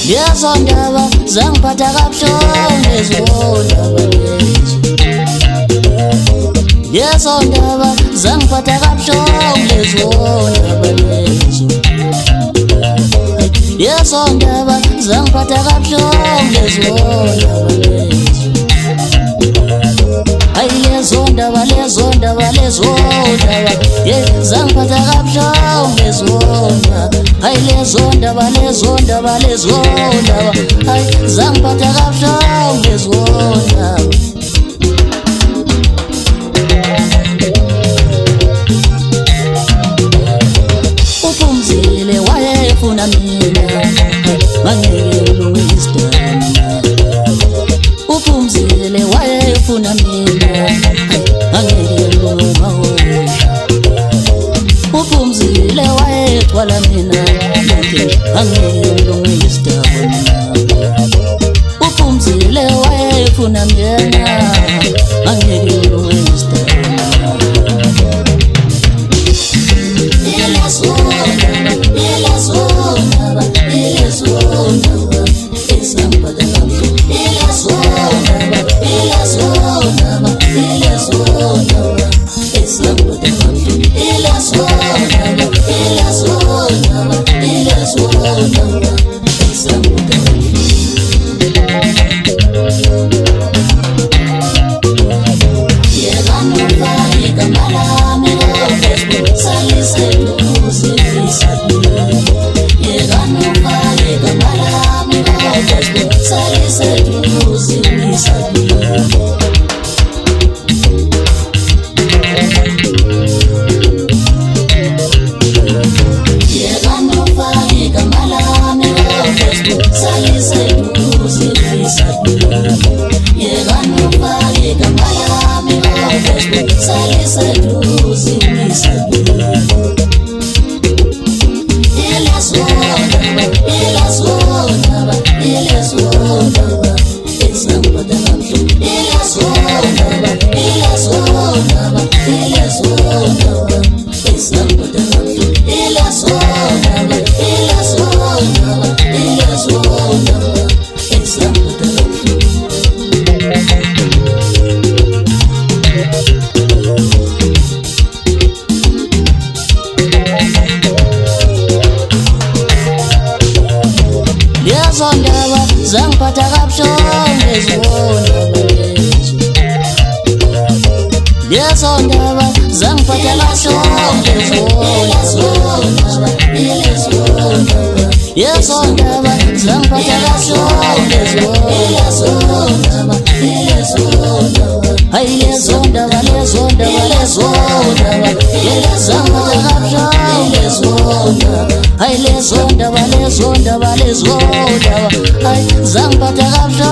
Lezondaba zangiphatha kabuhlungu lezondaba lezi. Lezondaba zangiphatha kabuhlungu lezondaba lezi. Lezondaba zangiphatha kabuhlungu lezondaba lezi. Ay lezondaba zangiphatha kabuhlungu lezondaba. Ay lezondaba ay zangiphatha kabuhlungu lezondaba. UPhumzile wayefuna mina mangeke ulungise. UPhumzile wayefuna mina mangeke ulungise. UPhumzile wayethwala mina mangeke ulungise. UPhumzile wayefuna mina mangeke ulungise. Lezondaba zangiphatha kabuhlungu lezondaba lezi. Lezondaba zangiphatha kabuhlungu lezondaba. Lezondaba zangiphatha kabuhlungu lezondaba. Ay lezondaba zangiphatha kabuhlungu lezondaba. Ay lezondaba ay zangiphatha kabuhlungu.